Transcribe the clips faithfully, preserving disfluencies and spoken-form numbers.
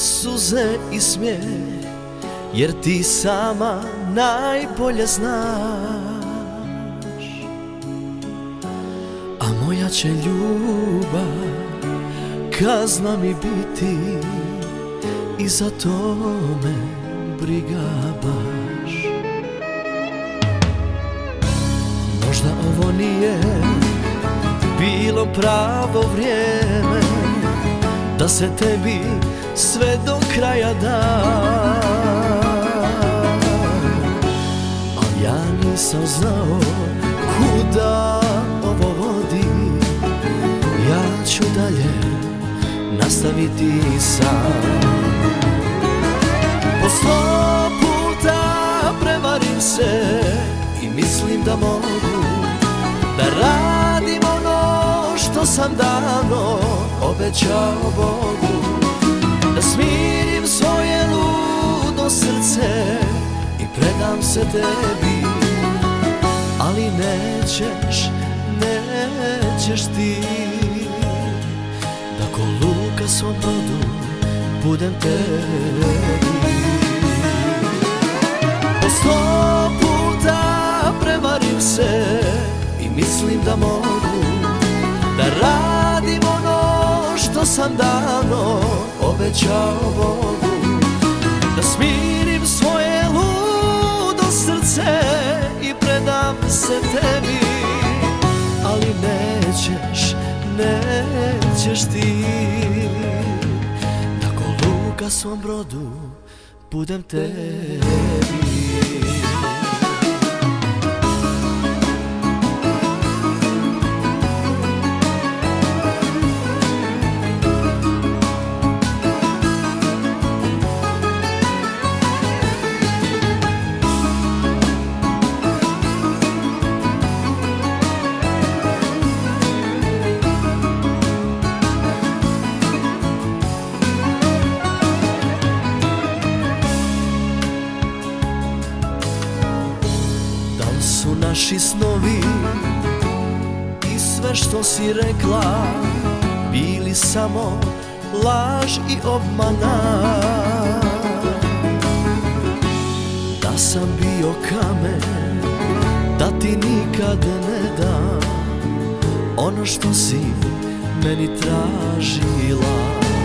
suze i smijeh, jer ti sama najbolje znaš. A moja će ljubav kazna mi biti, i za to me briga baš. Možda ovo nije bilo pravo vrijeme da se tebi sve do kraja da, al ja nisam znao kuda ovo vodi. Ja ću dalje nastaviti sam. Po sto puta prevarim se i mislim da mogu da radim ono što sam davno obećao Bogu, da smirim svoje ludo srce i predam se tebi. Ali nećeš, nećeš ti, da ko luka svom brodu budem tebi. Po sto puta prevarim se i mislim da mogu da radim ono što sam davno obećao Bogu, da smirim svoje ludo srce i predam se tebi. Ali nećeš, nećeš ti, da ko luka svom brodu budem tebi. Su naši snovi i sve što si rekla bili samo laž i obmana, da sam bio kamen, da ti nikad ne dam ono što si meni tražila.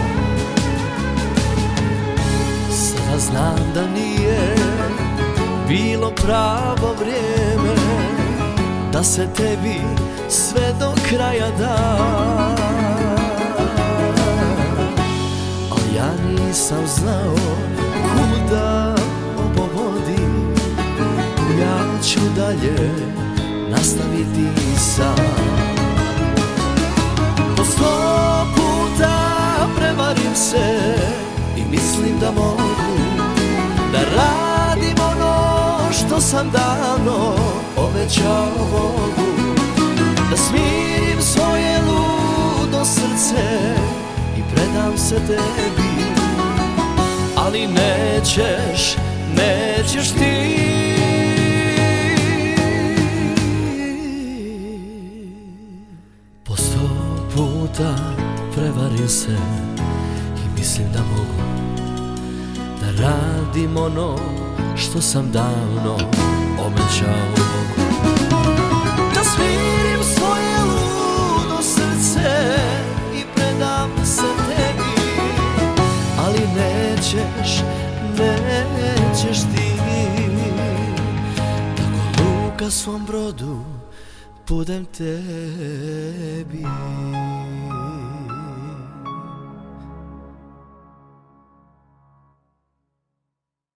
Sada znam da nije bilo pravo vrijeme da se tebi sve do kraja da, al ja nisam znao kuda ovo vodi. Ja ću dalje nastaviti sam. Po sto puta prevarim se i mislim da mogu da radim ono što sam davno obećao Bogu, da smirim svoje ludo srce i predam se tebi. Ali nećeš, nećeš ti, po sto puta prevarim se i mislim da mogu da radim ono što sam davno obećao Bogu, da smirim svoje ludo srce i predam se tebi. Ali nećeš, nećeš ti, da ko luka svom brodu budem tebi.